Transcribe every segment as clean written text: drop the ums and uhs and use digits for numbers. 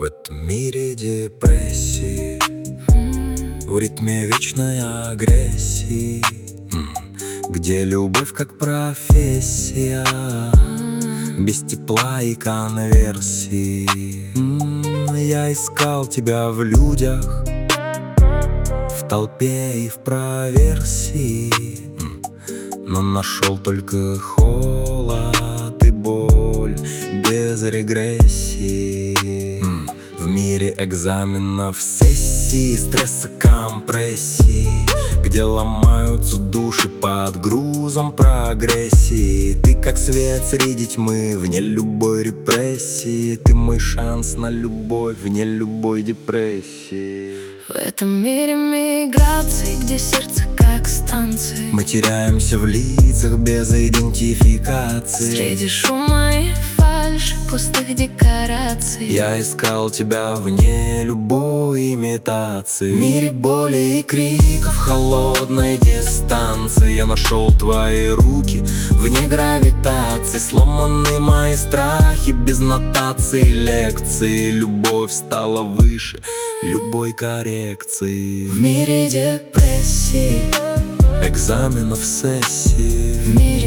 В этом мире депрессии, в ритме вечной агрессии, где любовь как профессия, без тепла и конверсии. Я искал тебя в людях, в толпе и в проверсии, но нашел только холод и боль без регрессии. В мире экзаменов, сессий, стресса, компрессии, где ломаются души под грузом прогрессии. Ты как свет среди тьмы, вне любой репрессии. Ты мой шанс на любовь, вне любой депрессии. В этом мире миграции, где сердце как станции, мы теряемся в лицах без идентификации. среди шума и фальши, пустых декораций. Я искал тебя вне любой имитации. В мире боли и криков, холодной дистанции, я нашел твои руки вне гравитации. Сломаны мои страхи без нотации, лекции. Любовь стала выше любой коррекции. В мире депрессии, экзаменов, сессий, в мире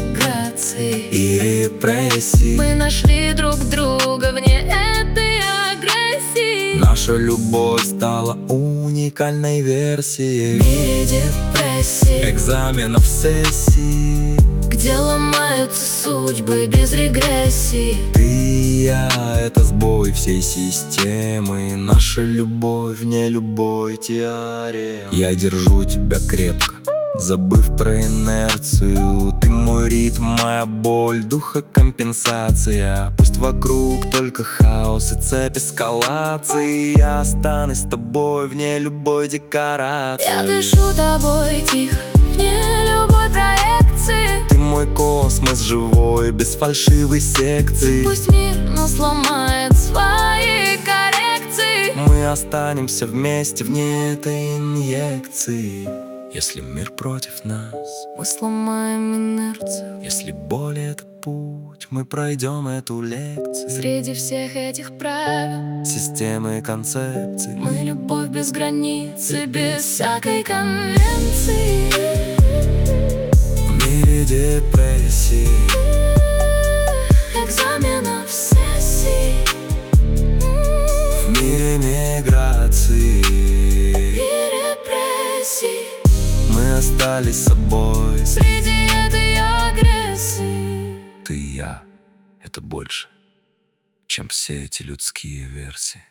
миграции и репрессий, мы нашли друг друга вне этой агрессии. наша любовь стала уникальной версией. В мире депрессии, экзаменов, сессий, где ломаются судьбы без регрессии. ты и я — это сбой всей системы. Наша любовь вне любой теоремы. Я держу тебя крепко, забыв про инерцию. Ты мой ритм, моя боль, духокомпенсация. Пусть вокруг только хаос и цепь эскалации, я останусь с тобой вне любой декорации. Я дышу тобой тихо, вне любой проекции. Ты мой космос живой, без фальшивой секции. Пусть мир нас сломает свои коррекции, мы останемся вместе вне этой инъекции. Если мир против нас, мы сломаем инерцию. если боль — это путь, мы пройдем эту лекцию. Среди всех этих правил, системы и концепций, мы любовь без границы, без всякой конвенции. В мире депрессии, экзаменов, сессий, в мире миграции, и репрессий, мы остались собой. среди этой агрессии. Ты и я — это больше, чем все эти людские версии.